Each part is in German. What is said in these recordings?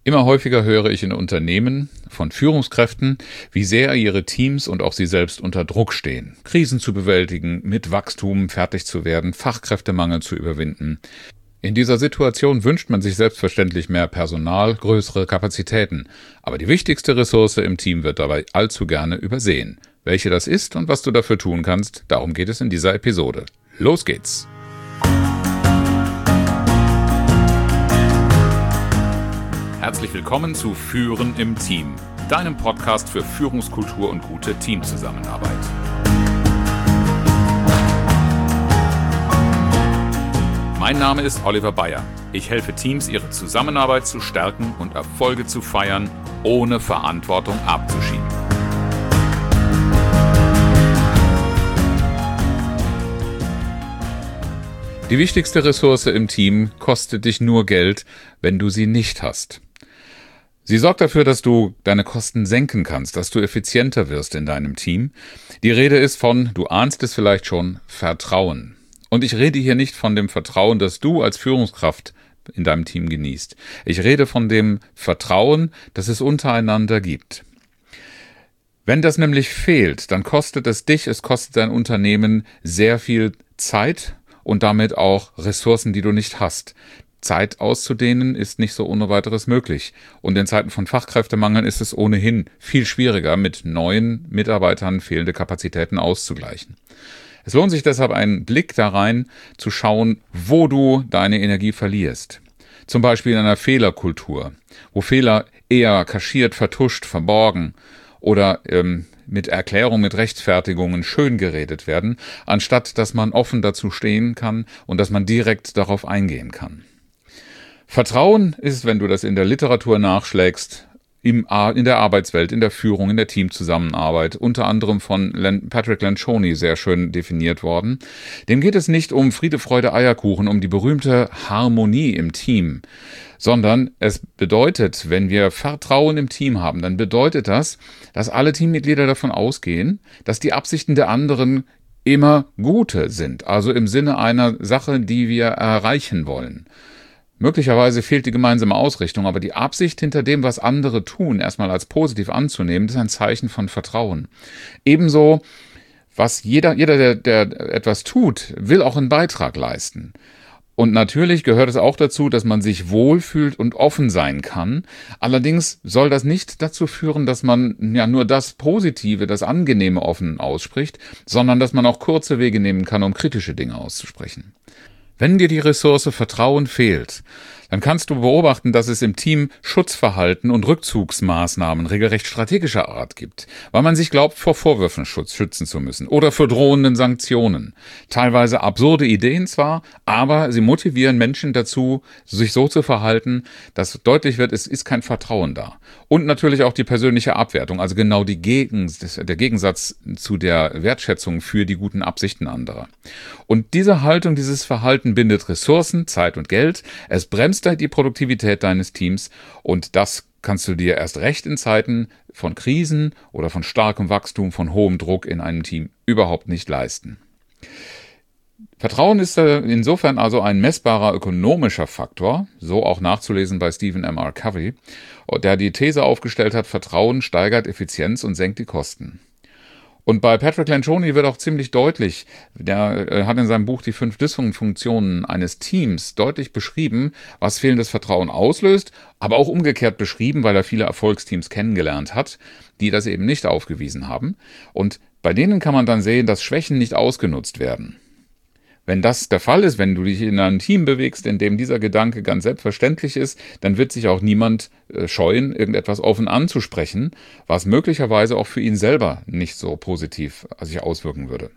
Immer häufiger höre ich in Unternehmen von Führungskräften, wie sehr ihre Teams und auch sie selbst unter Druck stehen, Krisen zu bewältigen, mit Wachstum fertig zu werden, Fachkräftemangel zu überwinden. In dieser Situation wünscht man sich selbstverständlich mehr Personal, größere Kapazitäten. Aber die wichtigste Ressource im Team wird dabei allzu gerne übersehen. Welche das ist und was du dafür tun kannst, darum geht es in dieser Episode. Los geht's! Herzlich willkommen zu Führen im Team, deinem Podcast für Führungskultur und gute Teamzusammenarbeit. Mein Name ist Oliver Bayer. Ich helfe Teams, ihre Zusammenarbeit zu stärken und Erfolge zu feiern, ohne Verantwortung abzuschieben. Die wichtigste Ressource im Team kostet dich nur Geld, wenn du sie nicht hast. Sie sorgt dafür, dass du deine Kosten senken kannst, dass du effizienter wirst in deinem Team. Die Rede ist von, du ahnst es vielleicht schon, Vertrauen. Und ich rede hier nicht von dem Vertrauen, das du als Führungskraft in deinem Team genießt. Ich rede von dem Vertrauen, das es untereinander gibt. Wenn das nämlich fehlt, dann kostet es dich, es kostet dein Unternehmen sehr viel Zeit und damit auch Ressourcen, die du nicht hast. Zeit auszudehnen ist nicht so ohne weiteres möglich. Und in Zeiten von Fachkräftemangel ist es ohnehin viel schwieriger, mit neuen Mitarbeitern fehlende Kapazitäten auszugleichen. Es lohnt sich deshalb, einen Blick da rein zu schauen, wo du deine Energie verlierst. Zum Beispiel in einer Fehlerkultur, wo Fehler eher kaschiert, vertuscht, verborgen oder mit Erklärung, mit Rechtfertigungen schön geredet werden, anstatt dass man offen dazu stehen kann und dass man direkt darauf eingehen kann. Vertrauen ist, wenn du das in der Literatur nachschlägst, in der Arbeitswelt, in der Führung, in der Teamzusammenarbeit, unter anderem von Patrick Lencioni sehr schön definiert worden. Dem geht es nicht um Friede, Freude, Eierkuchen, um die berühmte Harmonie im Team, sondern es bedeutet, wenn wir Vertrauen im Team haben, dann bedeutet das, dass alle Teammitglieder davon ausgehen, dass die Absichten der anderen immer gute sind, also im Sinne einer Sache, die wir erreichen wollen. Möglicherweise fehlt die gemeinsame Ausrichtung, aber die Absicht hinter dem, was andere tun, erstmal als positiv anzunehmen, ist ein Zeichen von Vertrauen. Ebenso, was jeder, der etwas tut, will auch einen Beitrag leisten. Und natürlich gehört es auch dazu, dass man sich wohlfühlt und offen sein kann. Allerdings soll das nicht dazu führen, dass man ja nur das Positive, das Angenehme offen ausspricht, sondern dass man auch kurze Wege nehmen kann, um kritische Dinge auszusprechen. Wenn dir die Ressource Vertrauen fehlt, dann kannst du beobachten, dass es im Team Schutzverhalten und Rückzugsmaßnahmen regelrecht strategischer Art gibt, weil man sich glaubt, vor Vorwürfen schützen zu müssen oder vor drohenden Sanktionen. Teilweise absurde Ideen zwar, aber sie motivieren Menschen dazu, sich so zu verhalten, dass deutlich wird, es ist kein Vertrauen da. Und natürlich auch die persönliche Abwertung, also genau der Gegensatz zu der Wertschätzung für die guten Absichten anderer. Und diese Haltung, dieses Verhalten bindet Ressourcen, Zeit und Geld. Es bremst die Produktivität deines Teams und das kannst du dir erst recht in Zeiten von Krisen oder von starkem Wachstum, von hohem Druck in einem Team überhaupt nicht leisten. Vertrauen ist insofern also ein messbarer ökonomischer Faktor, so auch nachzulesen bei Stephen M. R. Covey, der die These aufgestellt hat, Vertrauen steigert Effizienz und senkt die Kosten. Und bei Patrick Lencioni wird auch ziemlich deutlich, der hat in seinem Buch die 5 Dysfunktionen eines Teams deutlich beschrieben, was fehlendes Vertrauen auslöst, aber auch umgekehrt beschrieben, weil er viele Erfolgsteams kennengelernt hat, die das eben nicht aufgewiesen haben. Und bei denen kann man dann sehen, dass Schwächen nicht ausgenutzt werden. Wenn das der Fall ist, wenn du dich in einem Team bewegst, in dem dieser Gedanke ganz selbstverständlich ist, dann wird sich auch niemand scheuen, irgendetwas offen anzusprechen, was möglicherweise auch für ihn selber nicht so positiv sich auswirken würde.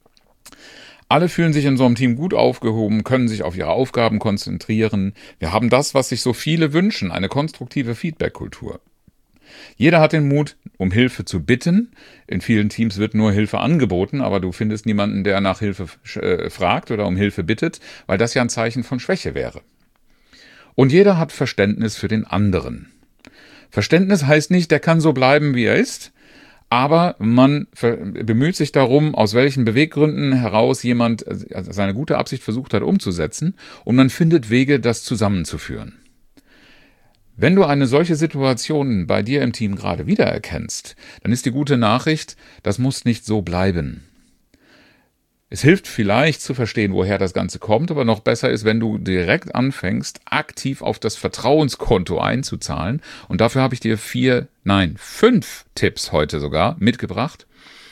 Alle fühlen sich in so einem Team gut aufgehoben, können sich auf ihre Aufgaben konzentrieren. Wir haben das, was sich so viele wünschen, eine konstruktive Feedback-Kultur. Jeder hat den Mut, um Hilfe zu bitten. In vielen Teams wird nur Hilfe angeboten, aber du findest niemanden, der nach Hilfe fragt oder um Hilfe bittet, weil das ja ein Zeichen von Schwäche wäre. Und jeder hat Verständnis für den anderen. Verständnis heißt nicht, der kann so bleiben, wie er ist, aber man bemüht sich darum, aus welchen Beweggründen heraus jemand seine gute Absicht versucht hat umzusetzen, und man findet Wege, das zusammenzuführen. Wenn du eine solche Situation bei dir im Team gerade wiedererkennst, dann ist die gute Nachricht, das muss nicht so bleiben. Es hilft vielleicht zu verstehen, woher das Ganze kommt, aber noch besser ist, wenn du direkt anfängst, aktiv auf das Vertrauenskonto einzuzahlen. Und dafür habe ich dir 5 Tipps heute sogar mitgebracht.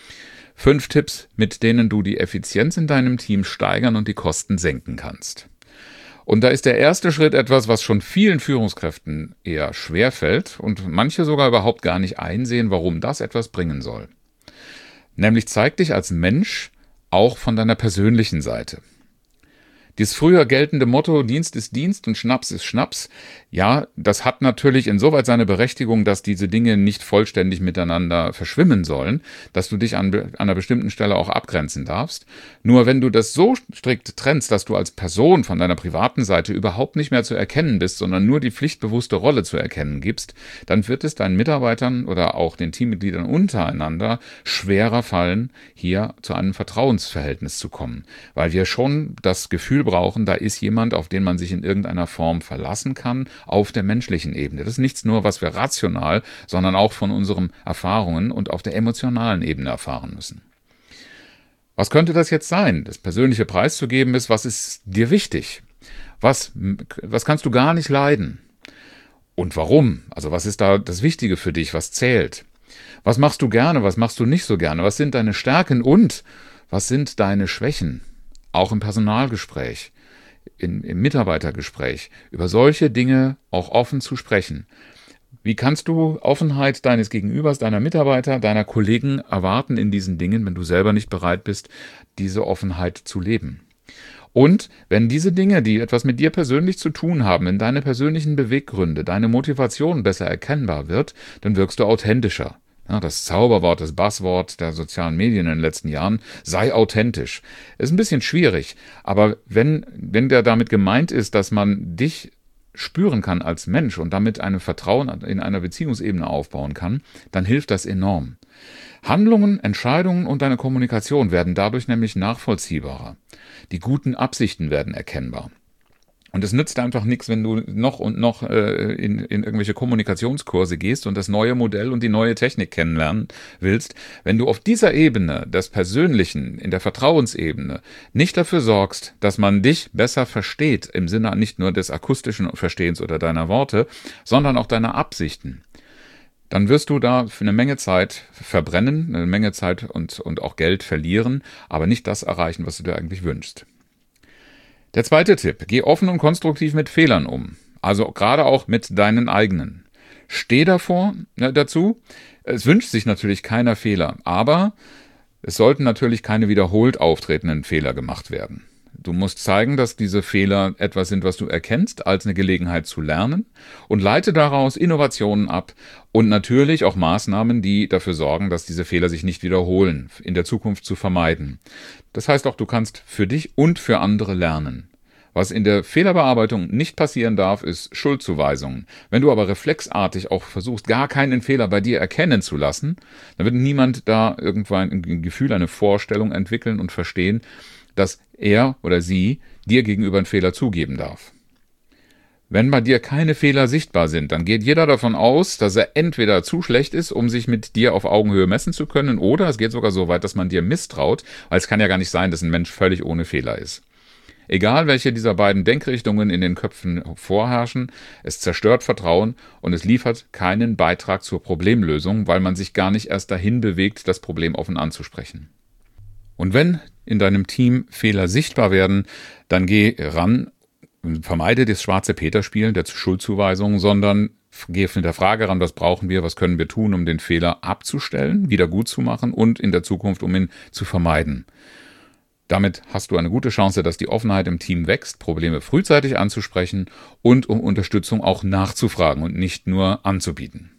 5 Tipps, mit denen du die Effizienz in deinem Team steigern und die Kosten senken kannst. Und da ist der erste Schritt etwas, was schon vielen Führungskräften eher schwerfällt und manche sogar überhaupt gar nicht einsehen, warum das etwas bringen soll. Nämlich zeig dich als Mensch auch von deiner persönlichen Seite. Dieses früher geltende Motto, Dienst ist Dienst und Schnaps ist Schnaps, ja, das hat natürlich insoweit seine Berechtigung, dass diese Dinge nicht vollständig miteinander verschwimmen sollen, dass du dich an einer bestimmten Stelle auch abgrenzen darfst. Nur wenn du das so strikt trennst, dass du als Person von deiner privaten Seite überhaupt nicht mehr zu erkennen bist, sondern nur die pflichtbewusste Rolle zu erkennen gibst, dann wird es deinen Mitarbeitern oder auch den Teammitgliedern untereinander schwerer fallen, hier zu einem Vertrauensverhältnis zu kommen, weil wir schon das Gefühl brauchen, da ist jemand, auf den man sich in irgendeiner Form verlassen kann, auf der menschlichen Ebene. Das ist nichts nur, was wir rational, sondern auch von unseren Erfahrungen und auf der emotionalen Ebene erfahren müssen. Was könnte das jetzt sein? Das persönliche preiszugeben ist, was ist dir wichtig? Was kannst du gar nicht leiden? Und warum? Also was ist da das Wichtige für dich? Was zählt? Was machst du gerne? Was machst du nicht so gerne? Was sind deine Stärken und was sind deine Schwächen? Auch im Personalgespräch, im Mitarbeitergespräch, über solche Dinge auch offen zu sprechen. Wie kannst du Offenheit deines Gegenübers, deiner Mitarbeiter, deiner Kollegen erwarten in diesen Dingen, wenn du selber nicht bereit bist, diese Offenheit zu leben? Und wenn diese Dinge, die etwas mit dir persönlich zu tun haben, in deine persönlichen Beweggründe, deine Motivation besser erkennbar wird, dann wirkst du authentischer. Ja, das Zauberwort, das Buzzword der sozialen Medien in den letzten Jahren, sei authentisch. Ist ein bisschen schwierig, aber wenn der damit gemeint ist, dass man dich spüren kann als Mensch und damit ein Vertrauen in einer Beziehungsebene aufbauen kann, dann hilft das enorm. Handlungen, Entscheidungen und deine Kommunikation werden dadurch nämlich nachvollziehbarer. Die guten Absichten werden erkennbar. Und es nützt einfach nichts, wenn du noch in irgendwelche Kommunikationskurse gehst und das neue Modell und die neue Technik kennenlernen willst, wenn du auf dieser Ebene des Persönlichen, in der Vertrauensebene, nicht dafür sorgst, dass man dich besser versteht, im Sinne nicht nur des akustischen Verstehens oder deiner Worte, sondern auch deiner Absichten. Dann wirst du da für eine Menge Zeit verbrennen, eine Menge Zeit und auch Geld verlieren, aber nicht das erreichen, was du dir eigentlich wünschst. Der zweite Tipp, geh offen und konstruktiv mit Fehlern um, also gerade auch mit deinen eigenen. Steh dazu, es wünscht sich natürlich keiner Fehler, aber es sollten natürlich keine wiederholt auftretenden Fehler gemacht werden. Du musst zeigen, dass diese Fehler etwas sind, was du erkennst, als eine Gelegenheit zu lernen und leite daraus Innovationen ab und natürlich auch Maßnahmen, die dafür sorgen, dass diese Fehler sich nicht wiederholen, in der Zukunft zu vermeiden. Das heißt auch, du kannst für dich und für andere lernen. Was in der Fehlerbearbeitung nicht passieren darf, ist Schuldzuweisungen. Wenn du aber reflexartig auch versuchst, gar keinen Fehler bei dir erkennen zu lassen, dann wird niemand da irgendwann ein Gefühl, eine Vorstellung entwickeln und verstehen, dass er oder sie dir gegenüber einen Fehler zugeben darf. Wenn bei dir keine Fehler sichtbar sind, dann geht jeder davon aus, dass er entweder zu schlecht ist, um sich mit dir auf Augenhöhe messen zu können, oder es geht sogar so weit, dass man dir misstraut, weil es kann ja gar nicht sein, dass ein Mensch völlig ohne Fehler ist. Egal, welche dieser beiden Denkrichtungen in den Köpfen vorherrschen, es zerstört Vertrauen und es liefert keinen Beitrag zur Problemlösung, weil man sich gar nicht erst dahin bewegt, das Problem offen anzusprechen. Und wenn in deinem Team Fehler sichtbar werden, dann geh ran, vermeide das schwarze Peter-Spiel der Schuldzuweisung, sondern geh mit der Frage ran, was brauchen wir, was können wir tun, um den Fehler abzustellen, wieder gut zu machen und in der Zukunft, um ihn zu vermeiden. Damit hast du eine gute Chance, dass die Offenheit im Team wächst, Probleme frühzeitig anzusprechen und um Unterstützung auch nachzufragen und nicht nur anzubieten.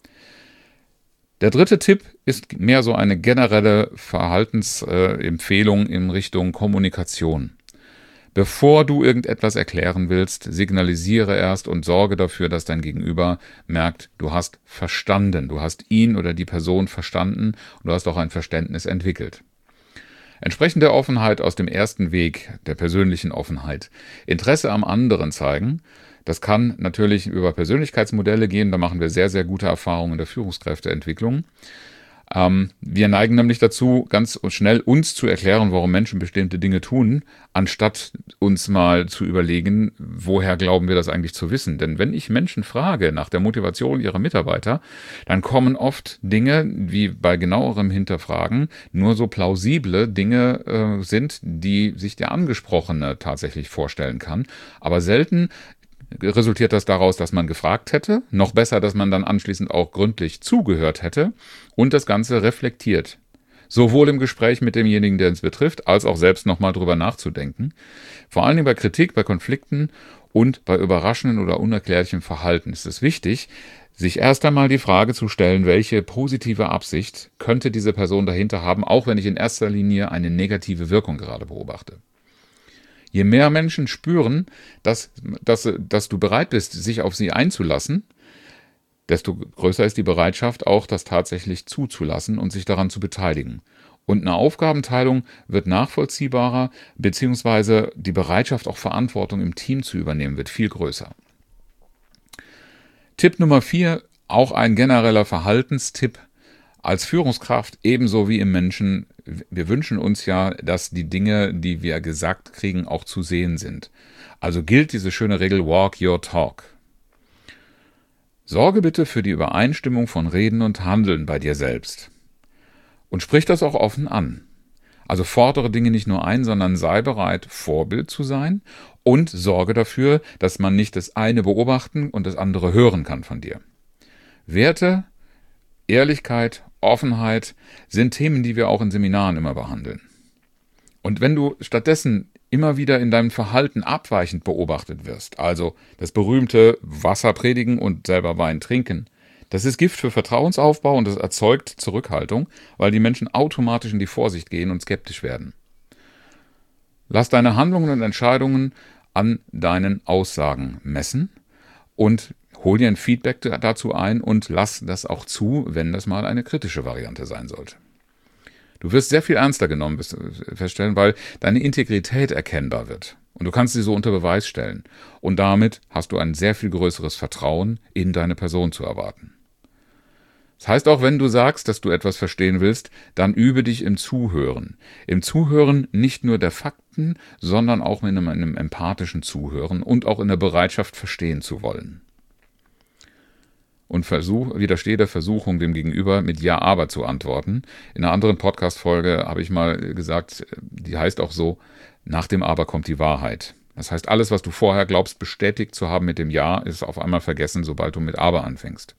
Der dritte Tipp ist mehr so eine generelle Verhaltensempfehlung in Richtung Kommunikation. Bevor du irgendetwas erklären willst, signalisiere erst und sorge dafür, dass dein Gegenüber merkt, du hast verstanden, du hast ihn oder die Person verstanden und du hast auch ein Verständnis entwickelt. Entsprechend der Offenheit aus dem ersten Weg, der persönlichen Offenheit, Interesse am anderen zeigen, Das kann natürlich über Persönlichkeitsmodelle gehen, da machen wir sehr, sehr gute Erfahrungen in der Führungskräfteentwicklung. Wir neigen nämlich dazu, ganz schnell uns zu erklären, warum Menschen bestimmte Dinge tun, anstatt uns mal zu überlegen, woher glauben wir das eigentlich zu wissen. Denn wenn ich Menschen frage nach der Motivation ihrer Mitarbeiter, dann kommen oft Dinge, wie bei genauerem Hinterfragen, nur so plausible Dinge sind, die sich der Angesprochene tatsächlich vorstellen kann. Aber selten resultiert das daraus, dass man gefragt hätte, noch besser, dass man dann anschließend auch gründlich zugehört hätte und das Ganze reflektiert. Sowohl im Gespräch mit demjenigen, der es betrifft, als auch selbst nochmal drüber nachzudenken. Vor allen Dingen bei Kritik, bei Konflikten und bei überraschenden oder unerklärlichem Verhalten ist es wichtig, sich erst einmal die Frage zu stellen, welche positive Absicht könnte diese Person dahinter haben, auch wenn ich in erster Linie eine negative Wirkung gerade beobachte. Je mehr Menschen spüren, dass du bereit bist, sich auf sie einzulassen, desto größer ist die Bereitschaft, auch das tatsächlich zuzulassen und sich daran zu beteiligen. Und eine Aufgabenteilung wird nachvollziehbarer, beziehungsweise die Bereitschaft, auch Verantwortung im Team zu übernehmen, wird viel größer. Tipp Nummer 4, auch ein genereller Verhaltenstipp. Als Führungskraft ebenso wie im Menschen, wir wünschen uns ja, dass die Dinge, die wir gesagt kriegen, auch zu sehen sind. Also gilt diese schöne Regel Walk your talk. Sorge bitte für die Übereinstimmung von Reden und Handeln bei dir selbst. Und sprich das auch offen an. Also fordere Dinge nicht nur ein, sondern sei bereit, Vorbild zu sein und sorge dafür, dass man nicht das eine beobachten und das andere hören kann von dir. Werte, Ehrlichkeit, Offenheit sind Themen, die wir auch in Seminaren immer behandeln. Und wenn du stattdessen immer wieder in deinem Verhalten abweichend beobachtet wirst, also das berühmte Wasser predigen und selber Wein trinken, das ist Gift für Vertrauensaufbau und das erzeugt Zurückhaltung, weil die Menschen automatisch in die Vorsicht gehen und skeptisch werden. Lass deine Handlungen und Entscheidungen an deinen Aussagen messen und hol dir ein Feedback dazu ein und lass das auch zu, wenn das mal eine kritische Variante sein sollte. Du wirst sehr viel ernster genommen feststellen, weil deine Integrität erkennbar wird. Und du kannst sie so unter Beweis stellen. Und damit hast du ein sehr viel größeres Vertrauen in deine Person zu erwarten. Das heißt auch, wenn du sagst, dass du etwas verstehen willst, dann übe dich im Zuhören. Im Zuhören nicht nur der Fakten, sondern auch in einem empathischen Zuhören und auch in der Bereitschaft, verstehen zu wollen. Und widerstehe der Versuchung, dem Gegenüber mit Ja, aber zu antworten. In einer anderen Podcast-Folge habe ich mal gesagt, die heißt auch so, nach dem Aber kommt die Wahrheit. Das heißt, alles, was du vorher glaubst, bestätigt zu haben mit dem Ja, ist auf einmal vergessen, sobald du mit Aber anfängst.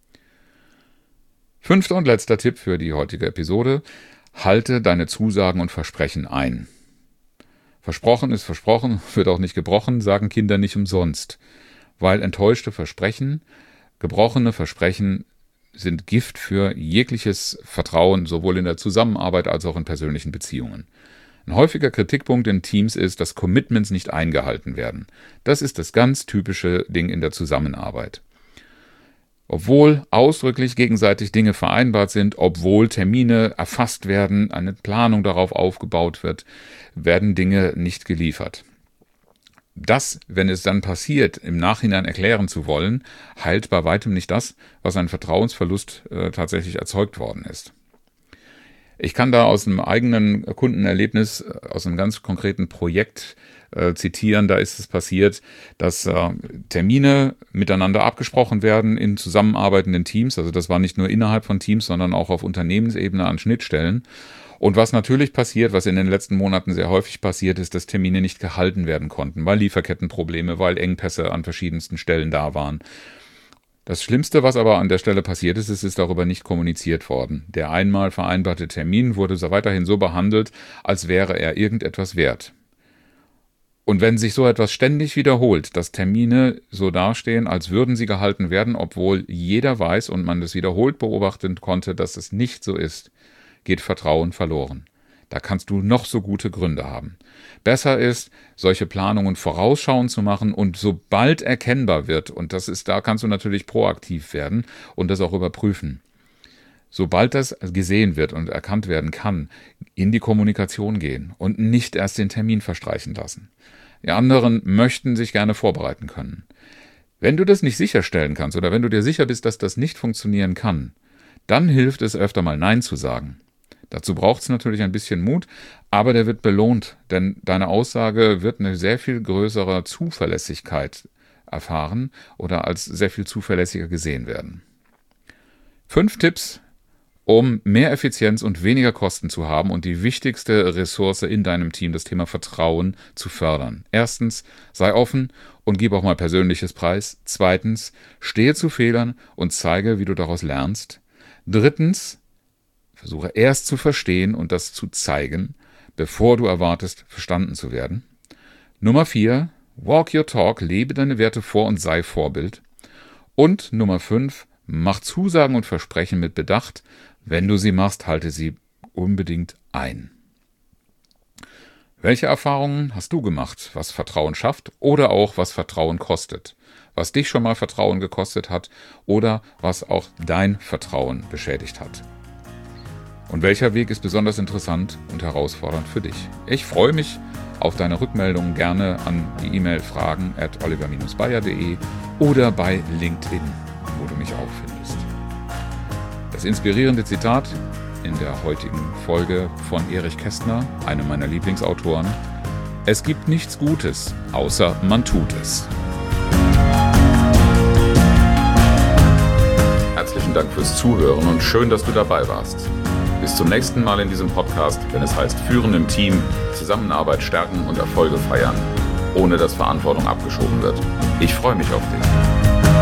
5. und letzter Tipp für die heutige Episode. Halte deine Zusagen und Versprechen ein. Versprochen ist versprochen, wird auch nicht gebrochen, sagen Kinder nicht umsonst. Weil enttäuschte Versprechen, gebrochene Versprechen sind Gift für jegliches Vertrauen, sowohl in der Zusammenarbeit als auch in persönlichen Beziehungen. Ein häufiger Kritikpunkt in Teams ist, dass Commitments nicht eingehalten werden. Das ist das ganz typische Ding in der Zusammenarbeit. Obwohl ausdrücklich gegenseitig Dinge vereinbart sind, obwohl Termine erfasst werden, eine Planung darauf aufgebaut wird, werden Dinge nicht geliefert. Das, wenn es dann passiert, im Nachhinein erklären zu wollen, heilt bei weitem nicht das, was ein Vertrauensverlust tatsächlich erzeugt worden ist. Ich kann da aus einem eigenen Kundenerlebnis, aus einem ganz konkreten Projekt zitieren. Da ist es passiert, dass Termine miteinander abgesprochen werden in zusammenarbeitenden Teams. Also das war nicht nur innerhalb von Teams, sondern auch auf Unternehmensebene an Schnittstellen. Und was natürlich passiert, was in den letzten Monaten sehr häufig passiert, ist, dass Termine nicht gehalten werden konnten, weil Lieferkettenprobleme, weil Engpässe an verschiedensten Stellen da waren. Das Schlimmste, was aber an der Stelle passiert ist, ist darüber nicht kommuniziert worden. Der einmal vereinbarte Termin wurde weiterhin so behandelt, als wäre er irgendetwas wert. Und wenn sich so etwas ständig wiederholt, dass Termine so dastehen, als würden sie gehalten werden, obwohl jeder weiß und man das wiederholt beobachten konnte, dass es nicht so ist, geht Vertrauen verloren. Da kannst du noch so gute Gründe haben. Besser ist, solche Planungen vorausschauend zu machen und sobald erkennbar wird, und da kannst du natürlich proaktiv werden und das auch überprüfen. Sobald das gesehen wird und erkannt werden kann, in die Kommunikation gehen und nicht erst den Termin verstreichen lassen. Die anderen möchten sich gerne vorbereiten können. Wenn du das nicht sicherstellen kannst oder wenn du dir sicher bist, dass das nicht funktionieren kann, dann hilft es öfter mal Nein zu sagen. Dazu braucht es natürlich ein bisschen Mut, aber der wird belohnt, denn deine Aussage wird eine sehr viel größere Zuverlässigkeit erfahren oder als sehr viel zuverlässiger gesehen werden. 5 Tipps, um mehr Effizienz und weniger Kosten zu haben und die wichtigste Ressource in deinem Team, das Thema Vertrauen, zu fördern. Erstens, sei offen und gib auch mal Persönliches preis. Zweitens, stehe zu Fehlern und zeige, wie du daraus lernst. Drittens, versuche erst zu verstehen und das zu zeigen, bevor du erwartest, verstanden zu werden. Nummer 4, walk your talk, lebe deine Werte vor und sei Vorbild. Und Nummer 5, mach Zusagen und Versprechen mit Bedacht. Wenn du sie machst, halte sie unbedingt ein. Welche Erfahrungen hast du gemacht, was Vertrauen schafft oder auch was Vertrauen kostet? Was dich schon mal Vertrauen gekostet hat oder was auch dein Vertrauen beschädigt hat? Und welcher Weg ist besonders interessant und herausfordernd für dich? Ich freue mich auf deine Rückmeldungen, gerne an die E-Mail fragen@oliver-bayer.de oder bei LinkedIn, wo du mich auch findest. Das inspirierende Zitat in der heutigen Folge von Erich Kästner, einem meiner Lieblingsautoren: Es gibt nichts Gutes, außer man tut es. Herzlichen Dank fürs Zuhören und schön, dass du dabei warst. Bis zum nächsten Mal in diesem Podcast, wenn es heißt Führen im Team, Zusammenarbeit stärken und Erfolge feiern, ohne dass Verantwortung abgeschoben wird. Ich freue mich auf dich.